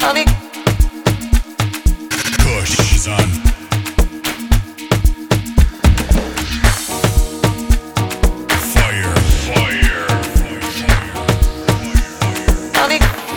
Mami. Kush, son. Fire, fire, Mami.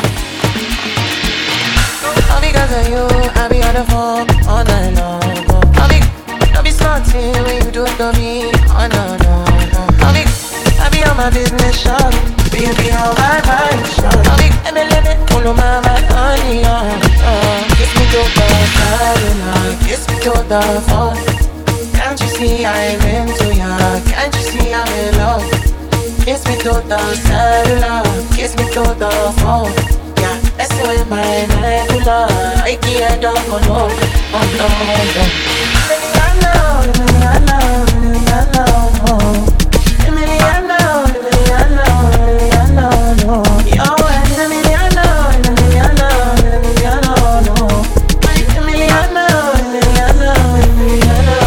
Mami, cause of you, I be on the phone all night long. Mami, don't be smarting when you do it to me. Oh no, no, no. Mami, I be on my business, shop. Baby, on my mind, shop. Mami, let me pull on my honey, kiss me to the side, kiss me to the phone. Can't you see I'm into ya? Can't you see I'm in love? Kiss me to the cellular, kiss me to the phone. Yeah, that's why my medulla, I can't go no, oh no, no. Emiliano, Emiliano, Emiliano, Emiliano, Emiliano, Emiliano, yo, Emiliano, Emiliano, Emiliano, Emiliano, Emiliano, Emiliano.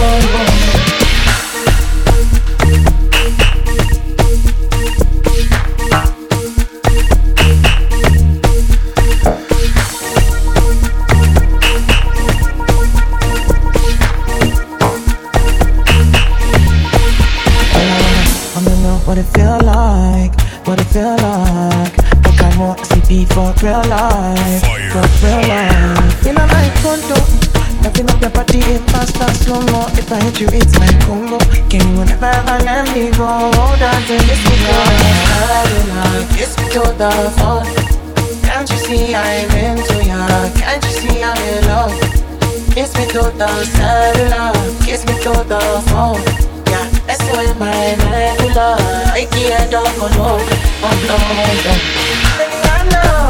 What it feel like, what it feel like. I got more CP for real life, Fire, for real life. In a night condo, nothing up your body in faster, slow mo. If I hit you, it's my combo. Can you never ever let me go? Hold on to this, me go. Kiss me to the phone. Can't you see I'm into ya? Can't you see I'm in love? Kiss me to the cellular, kiss me to the phone. Yeah, that's why my medulla, I can't go no, oh no, no.